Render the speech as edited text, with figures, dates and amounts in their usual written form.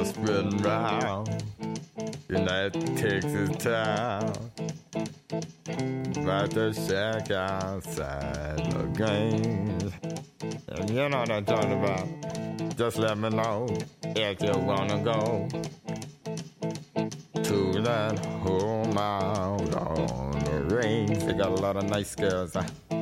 rumors spreading round United Texas town about the shack outside the games. And you know what I'm talking about. Just let me know if you wanna go to that home out on the range. They got a lot of nice girls.